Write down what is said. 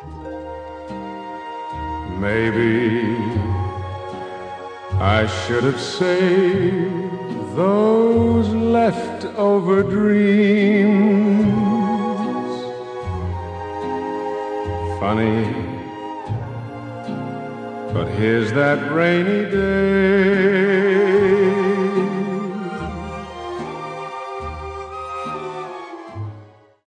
Maybe I should have saved those leftover dreams. Funny, but here's that rainy day